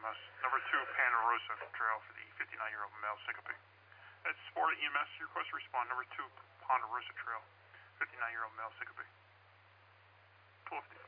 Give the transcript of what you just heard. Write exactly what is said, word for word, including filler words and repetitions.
S. Number two, Ponderosa Trail for the fifty-nine-year-old male syncope. That's Florida E M S. Your request to respond. Number two, Ponderosa Trail, fifty-nine-year-old male syncope. twelve fifty-five.